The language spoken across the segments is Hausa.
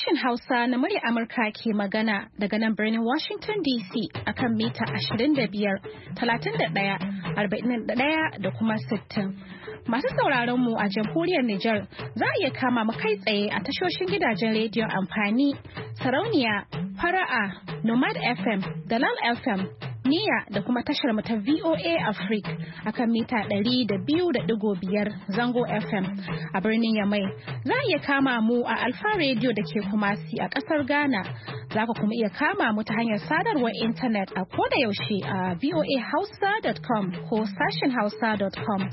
Sashen Hausa na murya Amurka ke magana daga nan birnin Washington DC akan mita 25, 31, 41 da kuma 60. Masu sauraron mu a jamhuriyar Nijar za a iya kama mu kai tsaye a tashoshin gidajen rediyon amfani, sarauniya, fara'a, Nomad FM, Dalal FM, Niya da kuma tashar mu ta VOA Africa akan mita 200.5 zango FM a birnin Yamai. Za a iya kama mu a Alfa Radio da ke Kumasi a kasar Ghana. Za ku kuma iya kama mu ta hanyar sadarwar intanet a koda yaushe a voahausa.com ko sashen hausa.com.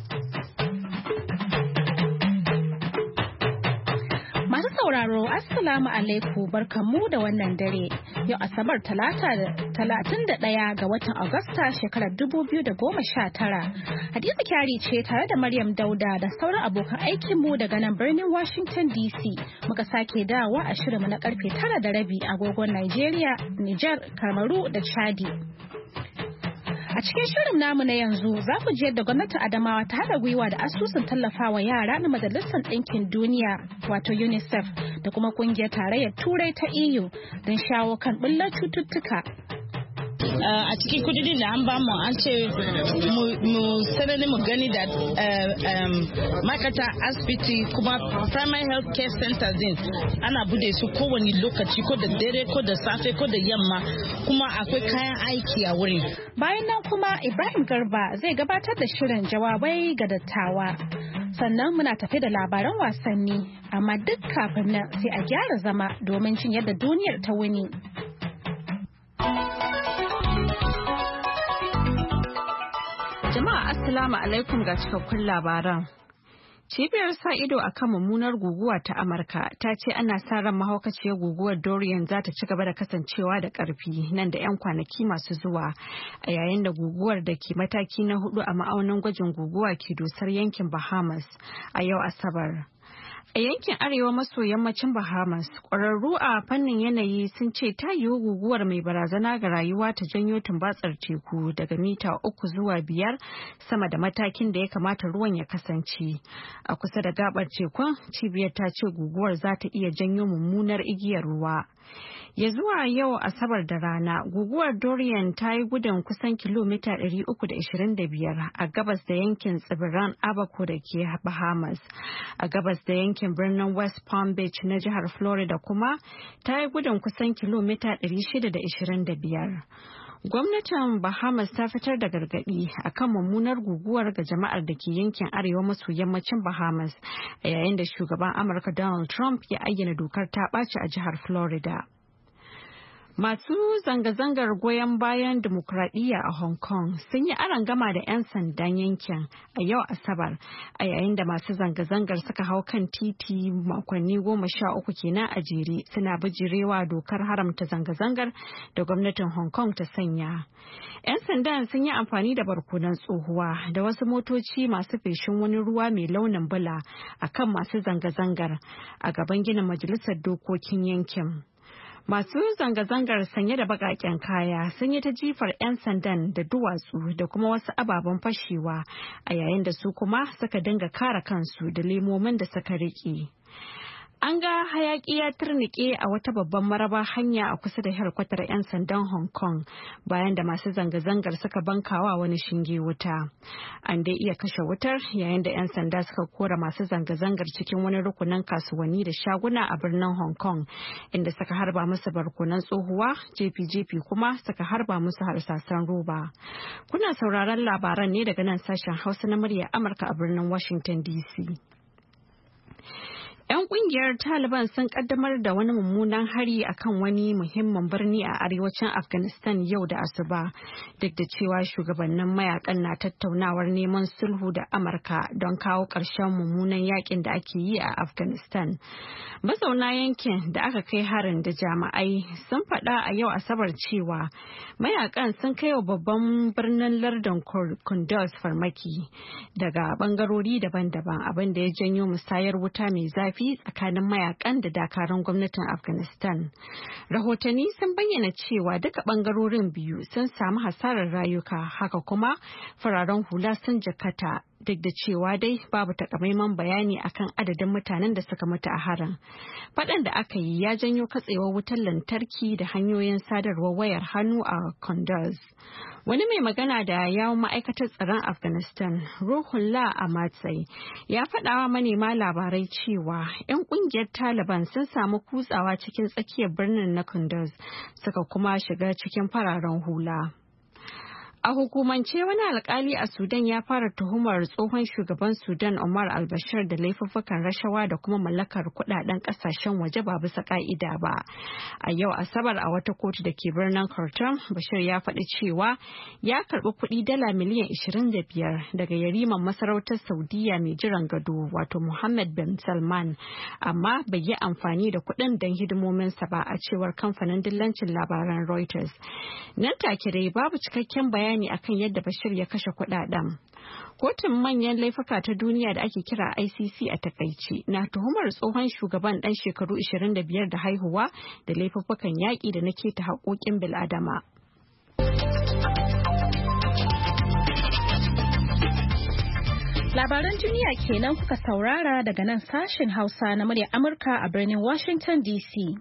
Masu sauraro, Assalamu alaikum, barkanmu da wannan dare. Yau Asabar 31 ga watan Agusta shekarar 2019. Hadiza Kyari ce tare da Maryam Dauda da sauran abokan aikinmu daga nan birnin Washington DC. Muka sake dawowa a shirinmu na karfe 9:30 agogon Nigeria, Nijar, Kamaru da Chadi. A cikin shirin namu na yanzu za ku ji yadda gwamnatin Adamawa ta haɗa gwiwa da asusun tallafawa yara na Majalisar Ɗinkin Duniya wato UNICEF da kuma ƙungiyar tarayyar Turai ta EU don shawo kan ɓullar cututtuka. A cikin kudin da an bamu an ce mu sanani mu gani da ma'aikata asibiti kuma primary health care centers din ana bude su kowane lokaci ko da dare ko da safe ko da yamma kuma akwai kayan aiki a wurin. Bayan nan kuma Ibrahim Garba zai gabatar da shirin jawabai ga dattawa. Sannan muna tafe da labaran wasanni amma duk kafin nan sai a gyara zama domin cin yadda duniyar ta wuni. Jama'a Assalamu alaikum ga cikakkun labaran. Cibiyar sa ido a kan mummunar guguwa ta Amurka ta ce ana sa ran mahaukaciyar guguwar Dorian za ta ci gaba da kasancewa da ƙarfi nan da 'yan kwanaki masu zuwa a yayin da guguwar da ke mataki na 4 a ma'aunin gwajin guguwa ke dosar yankin Bahamas a yau Asabar. A yankin arewa maso yammacin Bahamas, ƙwararru a fannin yanayi sun ce ta yiwu guguwar mai barazana ga rayuwa ta janyo tumbatsar teku daga mita 3 zuwa 5 sama da matakin da ya kamata ruwan ya kasance. A kusa da gabar tekun, cibiyar ta ce guguwar za ta iya janyo mummunar igiyar ruwa. Ya zuwa yau Asabar da rana, guguwar Dorian ta yi gudun kusan kilomita 325 a gabas da yankin tsibiran Abaco da ke Bahamas, a gabas da yankin birnin West Palm Beach na jihar Florida kuma ta yi gudun kusan kilomita 625. Gwamnatin Bahamas ta fitar da gargaɗi akan mummunar guguwar ga jama'ar da ke yankin arewa maso yammacin Bahamas a yayin da shugaban Amurka Donald Trump ya ayyana dokar ta ɓaci a jihar Florida. Masu zanga-zangar goyon bayan dimokuraɗiyya a Hong Kong sun yi arangama da 'yan sandan yankin a yau Asabar a yayin da masu zanga-zangar suka hau kan titi makonni 13 kenan a jere suna bijirewa dokar haramta zanga-zangar da gwamnatin Hong Kong ta sanya. 'Yan sandan sun yi amfani da barkonan tsohuwa da wasu motoci masu feshin wani ruwa mai launin bula a kan masu zanga-zangar a gaban ginin majalisar dokokin yankin. Masu zanga-zangar sanye da baƙaƙen kaya sun yi ta jifar 'yan sandan da duwatsu da kuma wasu ababen fashewa a yayin da su kuma suka dinga kare kansu da lemomin da suka riƙe. An ga hayaƙi ya turnike a wata babban maraba hanya a kusa da helkwatar 'yan sandan Hong Kong bayan da masu zanga-zangar suka bankawa wani shinge wuta. An dai iya kashe wutar yayin da 'yan sanda suka kora masu zanga-zangar cikin wani rukunin kasuwanni da shaguna a birnin Hong Kong inda suka harba musu barkonan tsohuwa, jefi-jefi kuma suka harba musu harsasan roba. Kuna sauraron labaran ne daga nan sashen Hausa na murya Amurka a birnin Washington DC. 'Yan kungiyar Taliban sun kaddamar da wani mummunan hari akan wani muhimmin birni a arewacin Afghanistan yau da asuba, duk da cewa shugabannin mayakan na tattaunawar neman sulhu da Amurka don kawo ƙarshen mummunan yakin da ake yi a Afghanistan. Mazauna yankin da aka kai harin da jami'ai sun faɗa a yau Asabar cewa mayakan sun kai wa babban birnin lardin Kunduz farmaki daga bangarori daban-daban, abin da ya janyo musayar wuta mai zafi tsakanin mayakan da dakarun gwamnatin Afghanistan. Rahotanni sun bayyana cewa duka bangarorin biyu sun samu hasarar rayuka, haka kuma fararen hula sun jakata duk da cewa dai babu takamaiman bayani akan adadin mutanen da suka mutu a harin. Faɗan da aka yi ya janyo katsewar wutar lantarki da hanyoyin sadarwar wayar hannu a Kunduz. Wani mai magana da yawun ma'aikatar tsaron Afghanistan, Ruhullah Amatsai, ya faɗawa manema labarai cewa 'yan ƙungiyar Taliban sun samu kutsawa cikin tsakiyar birnin na Kunduz suka kuma shiga cikin fararen hula. A hukumance wani alkali a Sudan ya fara tuhumar tsohon shugaban Sudan Omar al-Bashir da laifuffukan rashawa da kuma mallakar kudaden kasashen waje ba bisa ka'ida ba. A yau Asabar a wata kotu da ke birnin Khartoum, Bashir ya faɗi cewa ya karɓi kuɗi dala miliyan 25 daga yariman masarautar Saudiya mai jiran gado wato Mohammed bin Salman, amma bai yi amfani da kuɗin don hidimominsa ba a cewar kamfanin dillancin labaran Reuters. Nan take dai babu cikakken bayani akan yadda Bashir ya kashe kudaden. Kotun manyan laifuka ta duniya da ake kira ICC a takaice na tuhumar tsohon shugaban dan shekaru 25 da haihuwa da laifuffukan yaƙi da na keta haƙoƙin bil'adama. Labaran duniya kenan kuka saurara daga nan sashen Hausa na muryar Amurka a birnin Washington DC.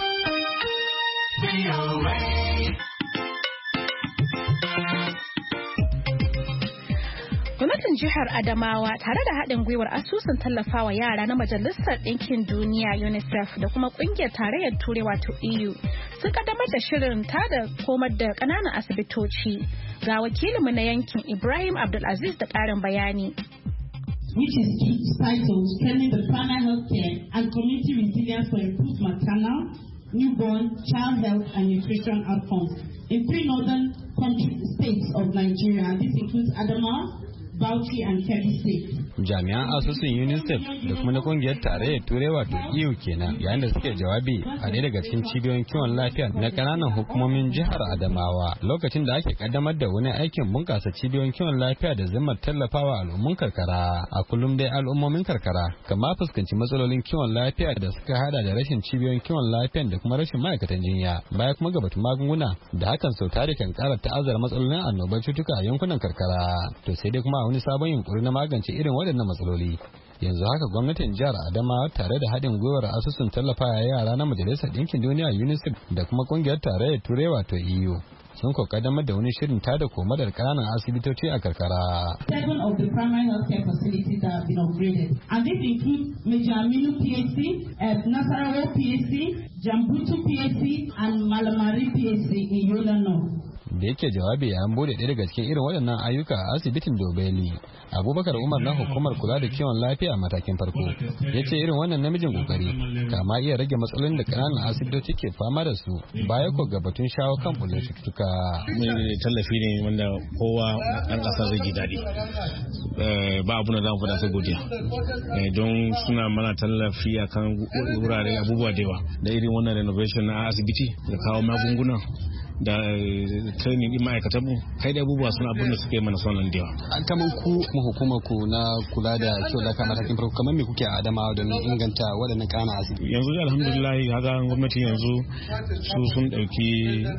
Gwamnatin jihar Adamawa tare da haɗin gwiwar asusun tallafawa yara na Majalisar Ɗinkin Duniya UNICEF da kuma ƙungiyar tarayyar Turai wato EU sun kaddamar da shirin tada komar da ƙananan asibitoci. Ga wakilinmu na yankin Ibrahim Abdulaziz da ƙarin bayani. Which is titled Strengthening the Primary Health Care and Community Resilience for Improved Maternal, Newborn, Child Health and Nutrition Outcomes in 3 northern states of Nigeria. This includes Adamawa, Bauchi and Kebbi State. Jami'an asusun UNICEF da kuma na kungiyar tarayyar Turai wato EU kenan yayin da suke jawabi a ɗaya daga cikin cibiyoyin kiwon lafiya na kananan hukumomin jihar Adamawa lokacin da ake kaddamar da wani aikin bunkasa cibiyoyin kiwon lafiya da zimmar tallafawa al'ummun karkara. A kullum dai al'ummomin karkara kama fuskanci matsalolin kiwon lafiya da suka hada da rashin cibiyoyin kiwon lafiya da kuma rashin ma'aikatan jinya baya kuma gabatun magunguna da hakan sau tare kan kara ta'azzara matsalolin annobar cutuka a yankunan karkara. To sai dai kuma wani sabon yunkuri na magance irin waɗannan matsaloli. Yanzu haka gwamnatin jihar Adamawa tare da haɗin gwiwar asusun tallafawa yara na Majalisar Ɗinkin Duniya UNICEF da kuma ƙungiyar tarayyar Turai wato EU sun kaddamar da wani shirin tada komadar ƙananan asibitoci a karkara. 7 of the primary health care facilities that have been upgraded, and this includes Major Aminu PHC, Nasarawa PHC, Jambutu PHC, and Malamari PHC in Yola North. Da yake jawabi an bude ɗaya daga cikin irin waɗannan ayyuka a asibitin Dobeli, Abubakar Umar na hukumar kula da kiwon lafiya a matakin farko ya ce irin wannan namijin kokari kama iya rage matsalolin da ƙananan asibitoci ke fama da su baya ko gabatun shawo kan bullar cututtuka. Tallafi ne wanda kowa ɗan ƙasa zai ji daɗi, ba abu na zamu faɗa sai godiya don suna mana tallafi a kan wurare abubuwa da yawa da irin wannan renovation na asibiti da kawo magunguna da training din ma'aikatan mu kai da abubuwa suna abin da suke mana sonan da yawa. Kamar ku hukumar ku na kula da kiwon lafiya matakin farko kamar me kuke a Adamawa don inganta waɗannan ƙananan asibiti? Yanzu alhamdulillah haka gwamnati yanzu su sun ɗauki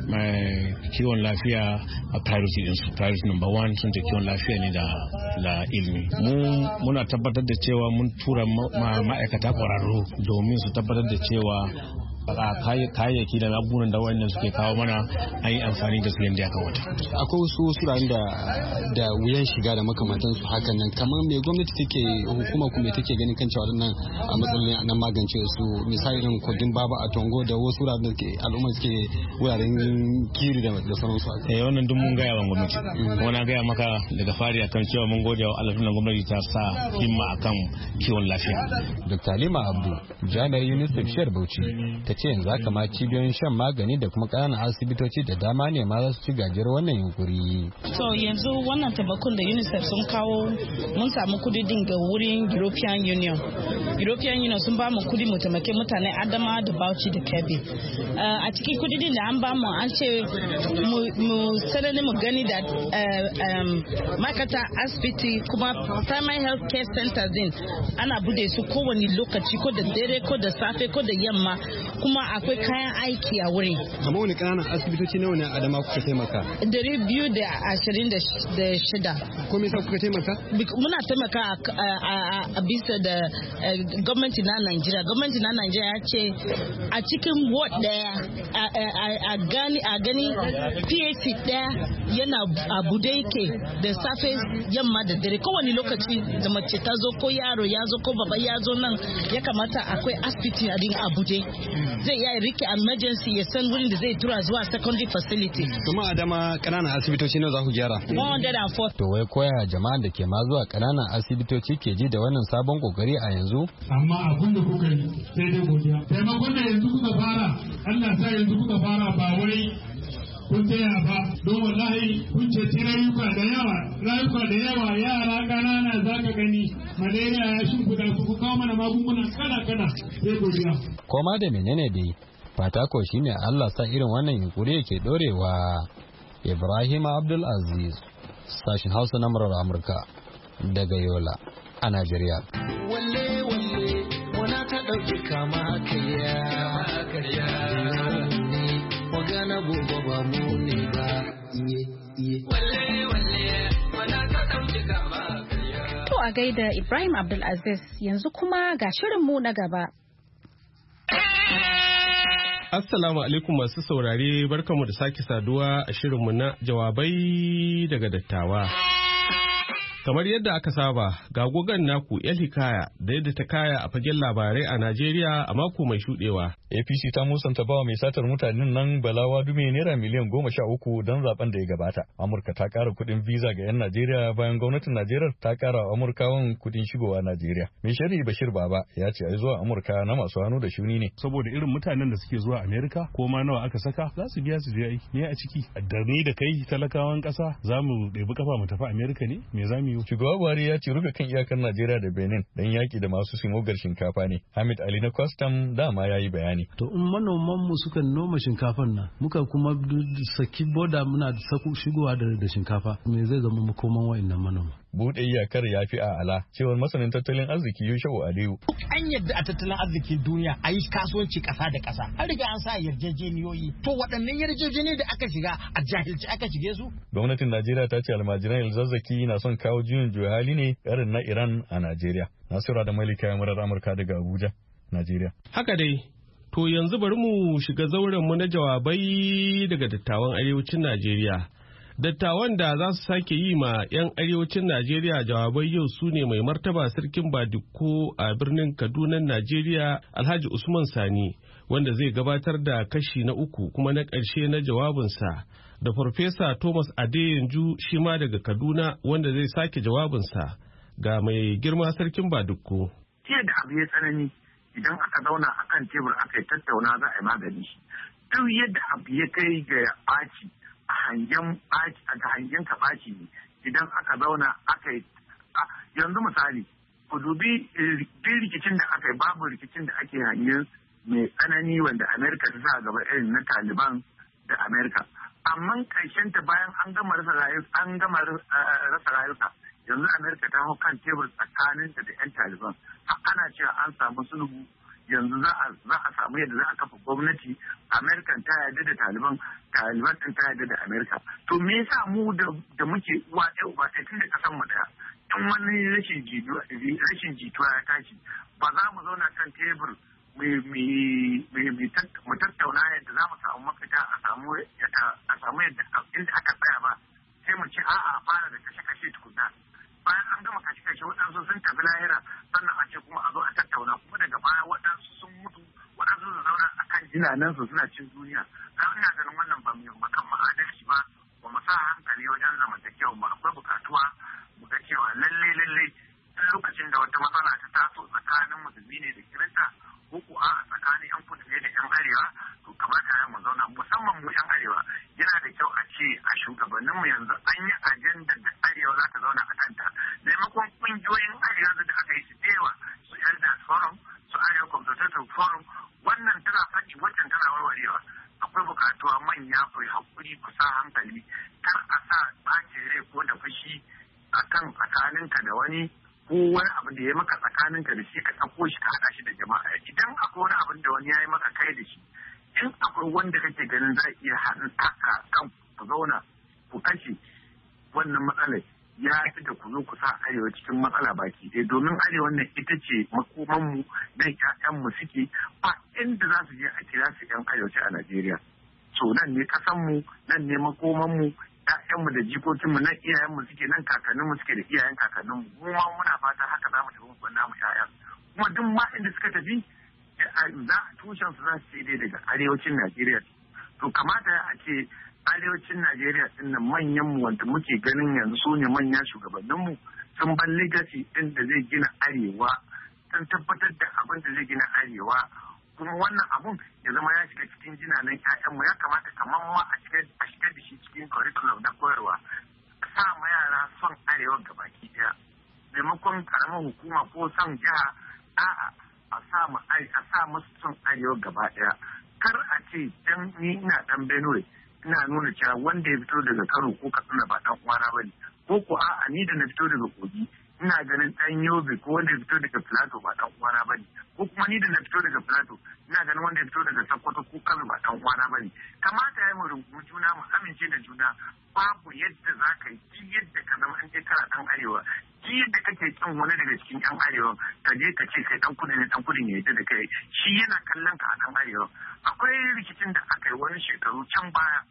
kiwon lafiya a priority din su. Priority number 1 sun ta kiwon lafiya ne da ilimi. Muna tabbatar da cewa mun tura ma'aikata ƙwararru domin su tabbatar da cewa kayayyaki da abubuwan da wannan suke kawo mana an yi amfani da su yadda ya kamata. Akwai wasu wuraren da wuyan shiga da makamantan su hakan nan kamar me gwamnati take hukuma kuma take ganin kan cewa wannan a matsalolin nan magance su misali irin kogin baba a Tongo da wasu wuraren da al'umma suke wuraren kiri da sauransu. Wannan duk mun gaya wa gwamnati. Kuma na gaya maka daga fari akan cewa mun gode wa Allah tunda gwamnati ta sa himma akan kiwon lafiya. Dr. Halima Abdu jami'ar UNICEF Shiyar Bauchi ta ce yanzu haka ma cibiyoyin shan magani da kuma ƙananan asibitoci da dama ne ma za su ci gajiyar wannan yunkuri. So yanzu wannan tabakun da UNICEF sun kawo mun samu kudi din ga wurin European Union. European Union sun ba mu kudi mu taimake mutane Adama da Bauchi da Kebbi. A cikin kudi din da an ba mu an ce mu sanani mu gani da ma'aikata asibiti kuma primary health care centers din ana bude su kowane lokaci ko da dare ko da safe ko da yamma kuma akwai kayan aiki a wurin. Kamar wani ƙananan asibitoci nawa ne a Adama kuka taimaka? 226. Ko me yasa kuka taimaka? Muna taimaka a bisa da gwamnati na Najeriya. Gwamnati na Najeriya ya ce a cikin ward daya a gani PAC daya yana abude yake da safe yamma da dare kowane lokaci da mace ta zo ko yaro ya zo ko baba ya zo nan ya kamata akwai asibiti a din abude zai iya rike emergency ya san wurin da zai tura zuwa secondary facility. Kuma Adama kananan asibitoci nawa za ku gyara? 104. To wai koya jama'an da ke ma zuwa kananan asibitoci ke ji da wannan sabon kokari a yanzu? Amma abin da kuka yi sai dai godiya. Taimakon da yanzu kuka fara, Allah sa yanzu kuka fara ba wai kun tsaya ba, don wallahi kun ceci rayuka da yawa yara ƙanana za ka gani malaria ya shimfiɗa su ku kawo mana magunguna kala sai godiya. Koma da menene dai fata ko shine Allah sa irin wannan yunkuri yake dorewa. Ibrahim Abdul Aziz, sashin Hausa na murar Amurka daga Yola a Najeriya. Walle wana ta ɗauki kama karya magana gobe ba mu ne ba iye walle wana ta ɗauki kama karya. To a gaida Ibrahim Abdul Aziz, yanzu kuma ga shirinmu na gaba. Assalamu alaikum masu saurare, barkamu da sake saduwa a shirinmu na jawabai daga dattawa. Kamar yadda aka saba, ga gogon naku El Hikaya da yadda ta kaya a fagen labarai a Najeriya a mako mai shudewa. APC ta musanta bawa mai satar mutanen nan Balawa Dume naira miliyan 13 don zaben da ya gabata. Amurka ta kara kuɗin visa ga 'yan Najeriya bayan gwamnatin Najeriya ta kara wa Amurkawan kuɗin shigowa Najeriya. Mai shari'a Bashir Baba ya ce ai zuwa Amurka na masu hannu da shuni ne. Saboda irin mutanen da suke zuwa Amerika ko ma nawa aka saka za su biya su je aiki. Ne a ciki da ni da kai talakawan ƙasa za mu ɗebi kafa mu tafi Amerika ne? Me za mu yi? Shugaba Buhari ya ce rufe kan iyakar Najeriya da Benin dan yaki da masu simogar shinkafa ne. Hamid Ali na Kwastam dama ya yi bayani. To in manoman mu suka noma shinkafan nan muka kuma saki boda muna shigowa da shinkafa me zai zama makoman wa'annan manoma? Buɗe iyakar ya fi a'ala cewar masanin tattalin arziki Yushau Aliyu. Duk an yadda a tattalin arzikin duniya a yi kasuwanci ƙasa da ƙasa. An riga an sa yarjejeniyoyi. To waɗannan yarjejeniyoyi da aka shiga a jahilci aka shige su. Gwamnatin Najeriya ta ce almajiran Elzazzaki na son kawo juyin juya hali ne irin na Iran a Najeriya. Nasiru da Malika ya murar Amurka daga Abuja, Najeriya. Haka dai, to yanzu bari mu shiga zauren mu na jawabai daga dattawan arewacin Najeriya. Dattawan da za su sake yi ma 'yan arewacin Najeriya jawabai yau su ne mai martaba sarkin Badiko a birnin Kaduna, Najeriya, Alhaji Usman Sani, wanda zai gabatar da kashi na uku kuma na ƙarshe na jawabinsa, da Farfesa Thomas Adeyanju shi ma daga Kaduna wanda zai sake jawabinsa ga mai girma sarkin Badiko. Jiya da abu ya tsanani idan aka zauna akan tebur aka yi tattauna za a yi magani shi. Duk yadda abu ya kai ga ɓaci a hangen ka ɓaci ne idan aka zauna aka yi yanzu misali ku dubi rikicin da aka yi babu rikicin da ake hangen mai tsanani wanda Amerika ta sa gaba irin na Taliban da Amerika amma karshen ta bayan an gama rasa rayuka yanzu Amerika ta hau kan tebur tsakanin da 'yan Taliban ana cewa an samu sulhu yanzu za a samu yadda za a kafa gwamnati. Amerika ta yarda da Taliban din ta yarda da Amerika. To me yasa mu da muke uwa ɗaya uba ɗaya tun da ƙasar mu ɗaya tun wani rashin jituwa ya tashi ba za mu zauna kan tebur mu tattauna yadda za mu samu mafita a samu yadda inda aka tsaya ba sai mu ce a'a a fara da kashe-kashe tukuna bayan an gama kashe-kashe waɗansu sun tafi lahira sannan a ce kuma a zo a tattauna kuma daga baya waɗansu sun mutu waɗansu su zauna a kan jinanensu suna cin duniya na ina ganin wannan ba mu kan ma'adalci ba ba mu sa hankali wajen zamantakewa ba akwai bukatuwa mu ga cewa lalle lokacin da wata matsala ta taso tsakanin musulmi ne da kirista ko ko a tsakanin yan kudu ne da yan arewa to kamata ya mu zauna musamman mu yan arewa yana da kyau a ce a shugabanninmu yanzu an yi ajandar da arewa za ta zauna a kanta maimakon kungiyoyin arewa da aka yi su dewa su elders forum su arewa consultative forum wannan tana faɗi wancan tana warwarewa akwai bukatuwa manya ku haƙuri ku sa hankali kar a sa ɓacin rai ko da fushi akan tsakaninka da wani ko wani abu da ya maka tsakaninka da shi ka ɗauko shi ka haɗa shi da jama'a. Idan akwai wani abin da wani ya yi maka kai da shi, in akwai wanda kake ganin za iya haɗin taka kan ku zauna ku kashe wannan matsalar, ya fi da ku zo ku sa arewa cikin matsala baki ɗaya, domin arewa nan ita ce makomanmu nan ƴaƴanmu suke, ba inda za su je a kira su ƴan arewaci a Najeriya. So nan ne ƙasanmu, nan ne makomanmu, ƴaƴanmu da jikokinmu, nan iyayenmu suke, nan kakanninmu suke da iyayen kakanninmu. Mu ma muna fata haka za mu tafi mu namu ƴaƴan. Kuma duk ma inda suka tafi tushen su za su ce dai daga arewacin Najeriya. To kamata a ce arewacin Najeriya din nan manyan mu wanda muke ganin yanzu su ne manyan shugabannin mu sun bar legacy din da zai gina arewa, sun tabbatar da abin da zai gina arewa, kuma wannan abun ya zama ya shiga cikin jinanan ƴaƴan mu. Ya kamata kamar ma a shigar da shi cikin curriculum da koyarwa, sa ma yara son arewa gabaki daya maimakon karamar hukuma ko son jiha. A'a, a sa musu son arewa gaba daya. Kar a ce dan ni ina dan Benue ina nuna cewa wanda ya fito daga Kano ko Katsina ba dan uwana bane, ko ko a'a ni da na fito daga Kogi ina ganin dan Yobe ko wanda ya fito daga Plateau ba dan uwana bane, ko kuma ni da na fito daga Plateau ina ganin wanda ya fito daga Sokoto ko Kano ba dan uwana bane. Kamata ya mu rubuta juna, mu amince da juna. Babu yadda za ka yi ki yadda ka zama an je kana dan arewa, ki yadda kake kin wani daga cikin yan arewa ka je ka ce kai dan kudu ne, dan kudin ya yadda da kai, shi yana kallon ka a dan arewa. Akwai rikicin da aka yi wani shekaru can baya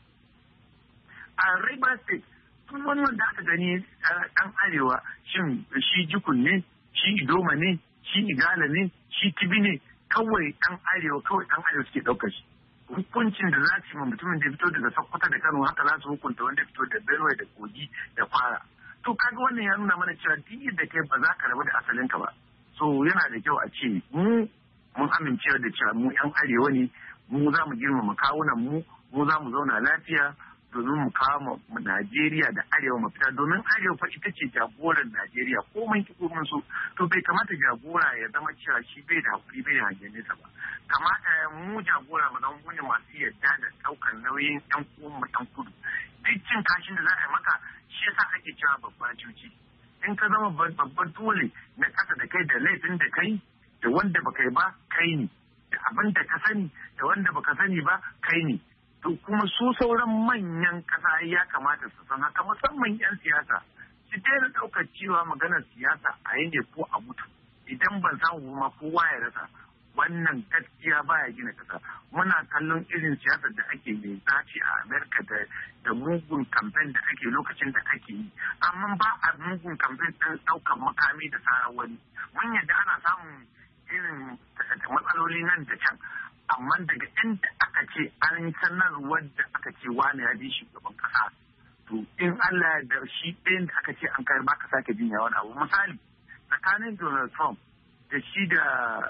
a Rivers State, tun wani wanda aka gani dan arewa, shin shi Jukun ne, shi Idoma ne, shi Igala ne, shi Tibi ne, kawai dan arewa suke ɗaukar shi. Hukuncin da za su yi mutumin da fito daga Sokoto da Kano haka za su hukunta wanda fito da Benue da Kogi da Kwara. To kaga wannan ya nuna mana cewa duk da kai ba za ka rabu da asalinka ba. So yana da kyau a ce mun amince da cewa mu yan arewa ne, mu za mu girmama kawunan mu za mu zauna lafiya domin mu kawo mu Najeriya da arewa mafita, domin arewa fa ita ce jagoran Najeriya ko mun ki ko mun so. To bai kamata jagora ya zama cewa shi bai da hakuri bai da hangen nesa ba. Kamata mu jagora mu zama mu ne masu yarda da ɗaukar nauyin yan uwan mu yan kudu. Duk cin kashin da za a yi maka shi yasa ake cewa babban cuci. In ka zama babban dole na ƙasa da kai da laifin da kai da wanda baka yi ba kai ne, da abin da ka sani da wanda baka sani ba kai ne. To kuma su sauran manyan ƙasa ya kamata su san haka, musamman 'yan siyasa su daina ɗaukar cewa maganar siyasa a yi ne ko a mutu. Idan ban samu ma kowa ya rasa, wannan gaskiya baya gina ƙasa. Muna kallon irin siyasar da ake yi zaci a Amerika da mugun kamfen da ake lokacin da ake yi, amma ba a mugun kamfen ɗin ɗaukar makami da tsara wani. Mun yadda ana samun irin matsaloli nan da can, amma daga inda aka ce an sanarwar da aka ce wani ya bi shugaban kasa, to in Allah da shi ɗayan da aka ce an kai ba ka sake jin wani abu. Misali tsakanin Donald Trump da shi da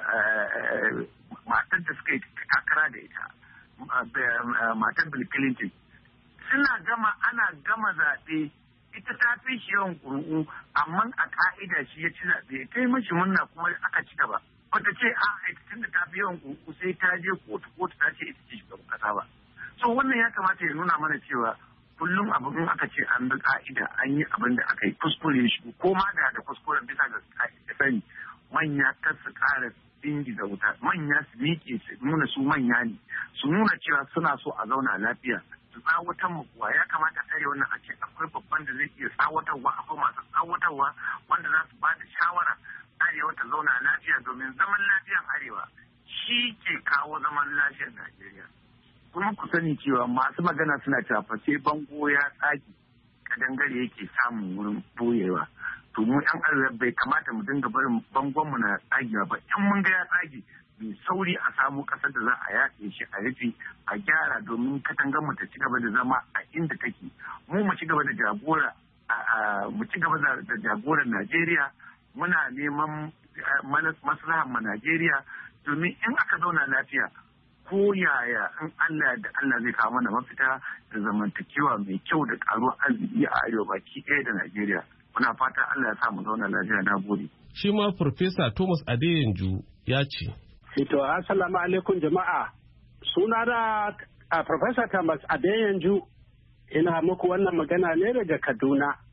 matar da suka yi takara da ita, matar Bill Clinton, ana gama zaɓe, ita ta fi shi yawan ƙuri'u, amma a ka'ida shi ya ci zaɓe, ta yi mashi murna kuma aka ci gaba. Wata ce a tun da ta fi yawan ƙuri'u sai ta je kotu ta ce ita ce shugaban kasa ba. So wannan ya kamata ya nuna mana cewa kullum abin aka ce an bi ka'ida an yi abin da aka yi kuskure shi, ko ma da kuskuren bisa ga sani, manya kar su ƙara dingiza wuta, manya su miƙe su nuna su manya ne, su nuna cewa suna so a zauna lafiya, su tsawatar mu kuwa. Ya kamata arewa wannan a ce akwai babban da zai iya tsawatarwa, akwai masu tsawatarwa wanda za su ba da shawara arewa ta zauna lafiya, domin zaman lafiyan arewa shi ke kawo zaman lafiyar Najeriya. Kuma ku sani cewa masu magana suna cewa fa sai bango ya tsage kadangare yake samun wurin boyewa. To mu yan arewa bai kamata mu dinga barin bangon mu na tsagewa ba. In mun ga ya tsage mai sauri a samu kasar da za a yaƙe shi a rufe a gyara, domin katangar mu ta ci gaba da zama a inda take. Mu ci gaba da jagora mu ci gaba da jagoran Najeriya. Muna neman maslahar ma Najeriya, domin in aka zauna lafiya ko yaya in Allah da Allah zai kawo mana mafita da zamantakewa mai kyau da karuwar arziki a arewa baki ɗaya da Najeriya. Muna fata Allah ya sa mu zauna lafiya. Na gode. Shi ma Farfesa Thomas Adeyanju ya ce. To assalamu alaikum jama'a. Suna da Farfesa Thomas Adeyanju, ina muku wannan magana ne daga Kaduna.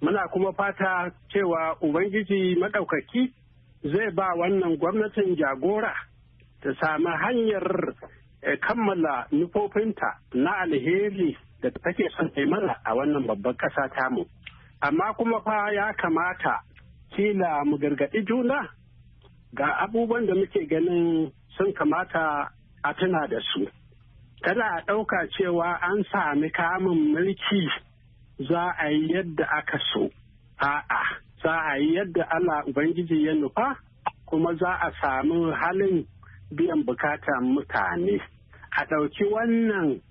Muna kuma fata cewa Ubangiji maɗaukaki zai ba wannan gwamnatin jagora ta sami hanyar kammala nufofinta na alheri da take son mana a wannan babban ƙasa tamu. Amma kuma fa ya kamata kila mu gargaɗi juna ga abubuwan da muke ganin sun kamata a tuna da su. Kada a ɗauka cewa an sami kamun mulki za a yi yadda aka so. A'a, za a yi yadda Allah Ubangiji ya nufa kuma za a sami halin biyan bukatan mutane. A ɗauki wannan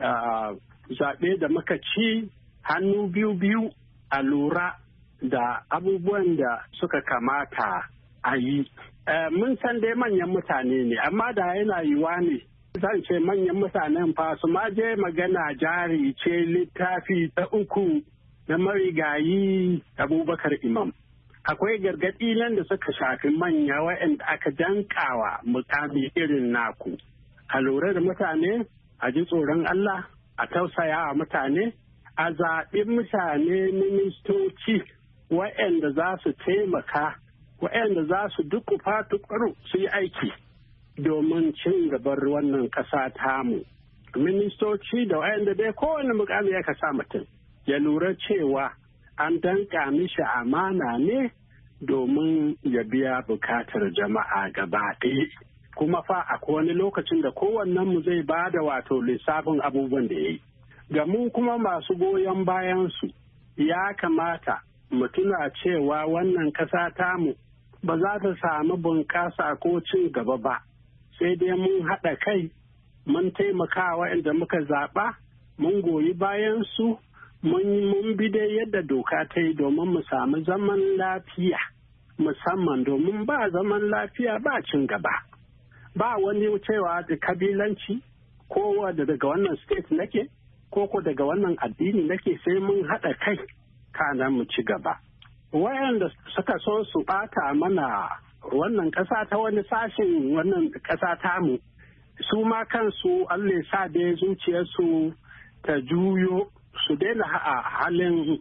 zaɓe da muka ci hannu biyu a lura da abubuwan da suka kamata a yi. Mun san dai manyan mutane ne, amma da yana yiwa ne. Zan ce manyan mutanen fa su ma je magana jari ce littafi ta 3 na marigayi Abubakar Imam. Akwai gargaɗi nan da suka shafi manya waɗanda aka dankawa mukami irin naku. A lura da mutane, a ji tsoron Allah, a tausaya wa mutane, a zaɓi mutane ministoci waɗanda za su taimaka, waɗanda za su dukufa tukuru su yi aiki domin cin gabar wannan ƙasa tamu. Ministoci da waɗanda dai kowane mukami ya sa mutum ya lura cewa an danka mishi amana ne domin ya biya bukatar jama'a gaba ɗaya. Kuma fa akwai wani lokacin da kowannenmu zai ba da wato lissafin abubuwan da ya yi. Ga mu kuma masu goyon bayansu ya kamata mu tuna cewa wannan ƙasa tamu ba za ta samu bunƙasa ko cin gaba ba, sai dai mun haɗa kai, mun taimaka waɗanda muka zaɓa, mun goyi bayansu, mun bi dai yadda doka ta yi domin mu samu zaman lafiya, musamman domin ba zaman lafiya ba cin gaba. Ba wani cewa da kabilanci ko daga wannan state nake ko daga wannan addini nake, sai mun haɗa kai kana mu ci gaba. Wayanda suka so su ɓata mana wannan ƙasa ta wani sashen wannan ƙasa tamu, su ma kansu Allah sa da zuciyarsu ta juyo su daina halin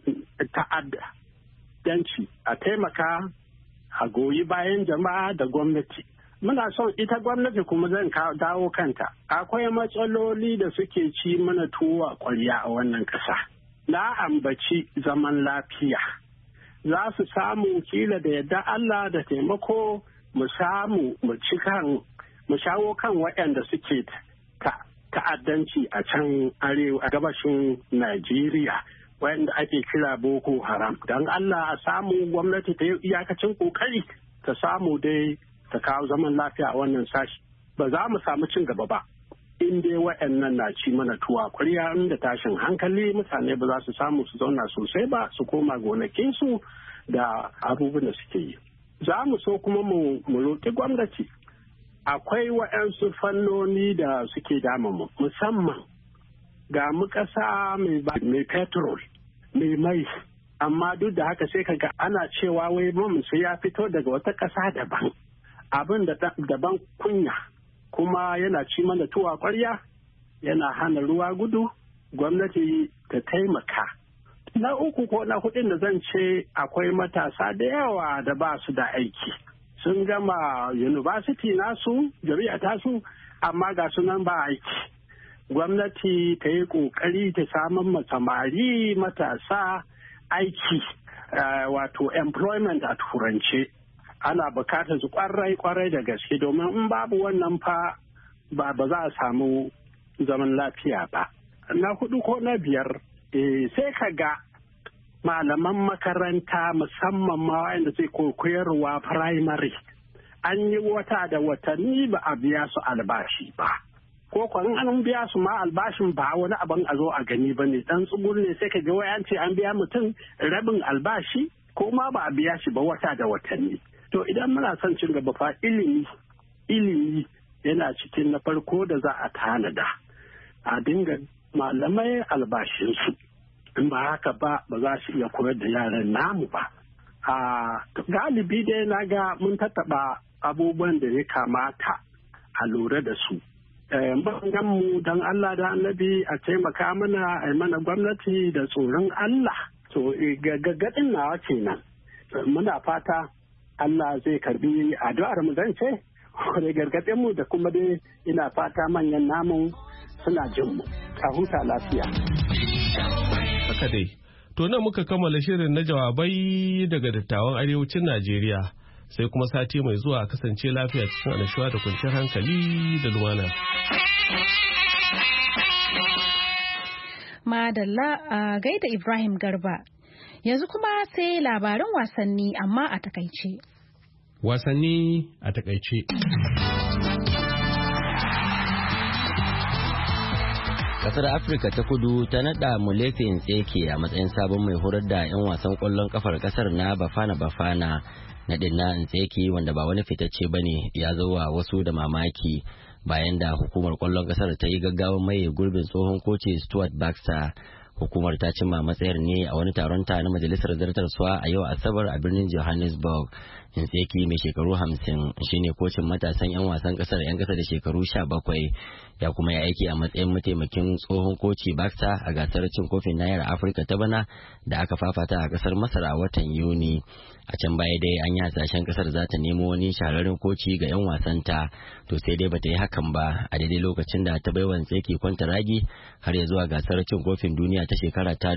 ta'addanci, a taimaka a goyi bayan jama'a da gwamnati. Muna son ita gwamnati kuma zan dawo kanta. Akwai matsaloli da suke ci mana tuwo a ƙwarya a wannan ƙasa. Na ambaci zaman lafiya. Za su samu kila da yadda Allah da taimako mu samu mu shawo kan waɗanda suke ta'addanci a can arewa a gabashin Najeriya waɗanda ake kira Boko Haram. Don Allah a samu gwamnati ta yi iyakacin ƙoƙari ta samu dai ta kawo zaman lafiya a wannan sashi. Ba za mu samu cin gaba ba in dai waɗannan na ci mana tuwa ƙwarya, inda tashin hankali mutane ba za su samu su zauna sosai ba, su koma gonakinsu da abubuwan da suke yi. Za mu so kuma mu roƙi gwamnati. Akwai waɗansu fannoni da suke damamu, musamman ga mu ƙasa mai petrol, mai mai, amma duk da haka sai kaga ana cewa wai sai ya fito daga wata ƙasa daban. Abin da daban kunya, kuma yana ci mana tuwa ƙwarya, yana hana ruwa gudu. Gwamnati ta taimaka. Na 3 ko na 4 da zan ce akwai matasa da yawa da ba su da aiki. Sun gama university nasu, jami'a tasu, amma ga sunan ba aiki. Gwamnati ta yi ƙoƙari ta samun samari matasa aiki, wato employment a turance. Ana bukatar su kwarai da gaske, domin in babu wannan fa ba za a samu zaman lafiya ba. Na 4 ko na 5 sai ka ga malaman makaranta musamman ma wanda sai koyarwa primary an yi wata da watanni ba a biya su albashi ba, ko kwan an biya su ma albashin ba wani abin a zo a gani ba ne, dan tsugur ne sai ka ga wayan ce an biya mutum rabin albashi ko ma ba a biya shi ba wata da watanni. To idan muna son cin gaba fa ilimi yana cikin na farko da za a tanada, a dinga malamai albashinsu, in ba haka ba za su iya koyar da yaran namu ba. Galibi dai na ga mun tattaɓa abubuwan da ya kamata a lura da su. Mu don Allah da annabi a taimaka mana a mana gwamnati da tsoron Allah to gaggadin nawa kenan muna fata Allah zai karbi addu'ar mu zan ce da gargaɗin mu da kuma dai ina fata manyan namun suna jin mu a huta lafiya. Haka dai, to nan muka kammala shirin na jawabai daga dattawan arewacin Najeriya sai kuma sati mai zuwa kasance lafiya cikin annashuwa da kwanciyar hankali da lumana. Madalla a gaida Ibrahim Garba. Yanzu kuma sai labaran wasanni amma a takaice. Wasanni a takaice. Kasar Afirka ta Kudu ta nada Molefe Ntseke a matsayin sabon mai horar da 'yan wasan kwallon kafar kasar na Bafana. Nadin na Ntseke wanda ba wani fitacce bane ya zo wa wasu da mamaki bayan da hukumar kwallon kasar ta yi gaggawan maye gurbin tsohon koci Stuart Baxter. Hukumar ta cimma matsayar ne a wani taron ta na majalisar zartarsuwa a yau Asabar a birnin Johannesburg. Ntseke mai shekaru 50 shine kocin matasan 'yan wasan kasar 'yan kasa da shekaru 17 ya kuma ya aiki a matsayin mataimakin tsohon koci Baxter a gasar cin kofin nahiyar Afirka ta bana da aka fafata a kasar Masar a watan Yuni. A can baya dai an yi hasashen kasar za ta nemo wani shahararren koci ga 'yan wasanta to sai dai bata yi hakan ba a daidai lokacin da ta baiwa Ntseke kwantaragi har ya zuwa gasar cin kofin duniya ta shekara ta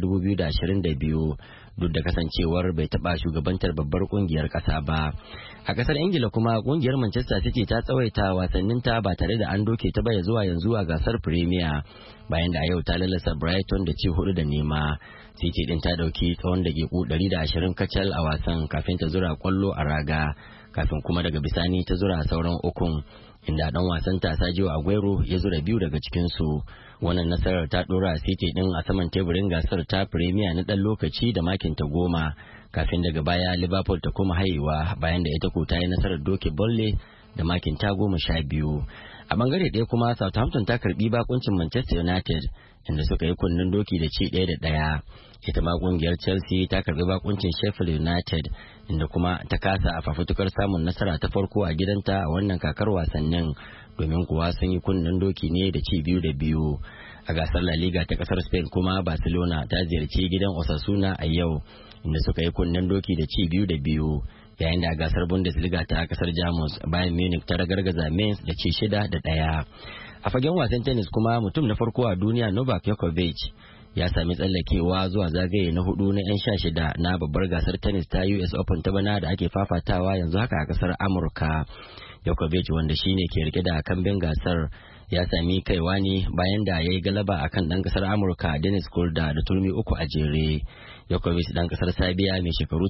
2022 duk da kasancewar bai taba shugabantar babbar kungiyar kasa ba. A kasar Ingila kuma kungiyar Manchester City ta tsawaita wasanninta ba tare da an doke ta ba ya zuwa yanzu a gasar Premier bayan da a yau ta lalasa Brighton da ci 4-0. City din ta dauki tsawon daƙiƙu 120 kacal a wasan kafin ta zura kwallo a raga kafin kuma daga bisani ta zura sauran ukun inda dan wasan ta Sergio Aguero ya zura biyu daga cikin su. Wannan nasarar ta dora City din a saman teburin gasar ta Premier na dan lokaci da makin ta 10 kafin daga baya Liverpool ta koma haihuwa bayan da ita ko ta yi nasarar doke Burnley da makin ta 12. A bangare ɗaya kuma Southampton ta karbi bakuncin Manchester United inda suka yi kunnen doki da ci 1-1. Ita ma kungiyar Chelsea ta karbi bakuncin Sheffield United inda kuma ta kasa a fafutukar samun nasara ta farko a gidanta a wannan kakar wasannin domin kuwa sun yi kunnen doki ne da ci 2-2. A gasar La Liga ta kasar Spain kuma Barcelona ta ziyarci gidan Osasuna a yau inda suka yi kunnen doki da ci 2-2. Yayin da a gasar Bundesliga ta kasar Jamus Bayern Munich ta ragargaza Mainz da ci 6-1. A fagen wasan tennis kuma mutum na farko a duniya Novak Djokovic ya sami tsallakewa zuwa zagaye na 4 na 'yan 16 na babbar gasar tennis ta US Open ta bana da ake fafatawa yanzu haka a kasar Amurka. Djokovic wanda shine ke rike da kambin gasar ya sami kaiwa ne bayan da ya yi galaba akan dan kasar Amurka Dennis Korda da turmi 3 a jere. Djokovic dan kasar Serbia mai shekaru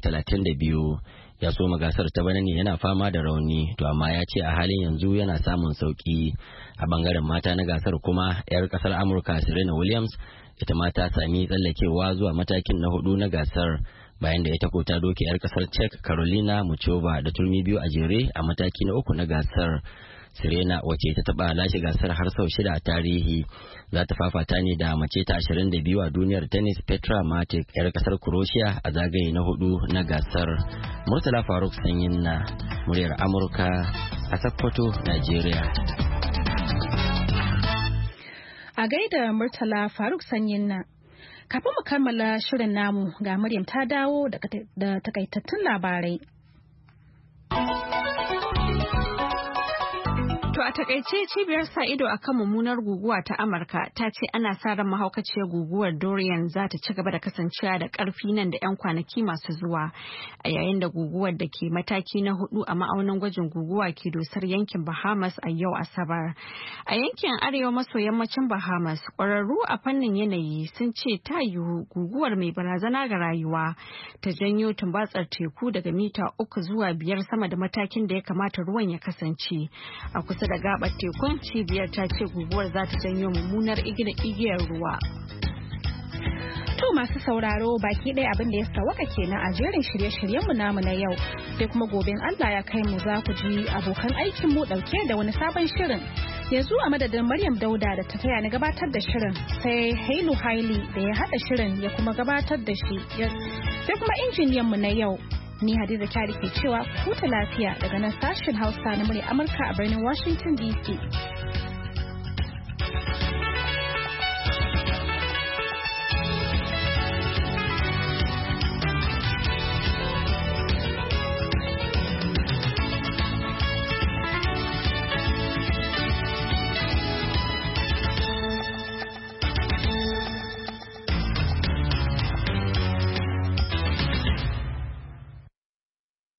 32 ya soma gasar ta bana ne yana fama da rauni to amma ya ce a halin yanzu yana samun sauki. A bangaren mata na gasar kuma 'yar kasar Amurka Serena Williams ita ma ta sami tsallakewa zuwa matakin na 4 na gasar bayan da ita ko ta doke 'yar kasar Czech Carolina Muchova da turmi 2 a jere a mataki na 3 na gasar. Serena wace ta taba lashe gasar har sau 6 a tarihi za ta fafata ne da mace ta 22 a duniyar tennis Petra Martic 'yar kasar Croatia a zagaye na 4 na gasar. Murtala Faruk Sanyin na muryar Amurka a Sokoto, Najeriya. A gaida Murtala Faruk Sanyin na. Kafin mu kammala shirin namu ga Maryam ta dawo da takaitattun labarai. To a takaice cibiyar sa ido akan mummunar guguwa ta Amurka ta ce ana sa ran mahaukaciyar guguwar Dorian za ta ci gaba da kasancewa da karfi nan da 'yan kwanaki masu zuwa a yayin da guguwar da ke mataki na 4 a ma'aunin gwajin guguwa ke dosar yankin Bahamas a yau Asabar. A yankin arewa maso yammacin Bahamas, ƙwararru a fannin yanayi sun ce ta yiwu guguwar mai barazana ga rayuwa ta janyo tumbatsar teku daga mita 3 zuwa 5 sama da matakin da ya kamata ruwan ya kasance. A kusa da gabar tekun, cibiyar ta ce guguwar za ta janyo mummunar igiyar ruwa. To masu sauraro baki ɗaya abin da ya sawaka kenan a jerin shirye-shiryenmu namu na yau, sai kuma gobe Allah ya kai mu za ku ji abokan aikin mu ɗauke da wani sabon shirin. Yanzu a madadin Maryam Dauda da ta taya ni gabatar da shirin, sai Hailu Haili da ya haɗa shirin ya kuma gabatar da shi, sai kuma injiniyanmu na yau. Ni Hadiza Kyari ke cewa huta lafiya daga nan sashen Hausa na murya Amurka a birnin Washington DC.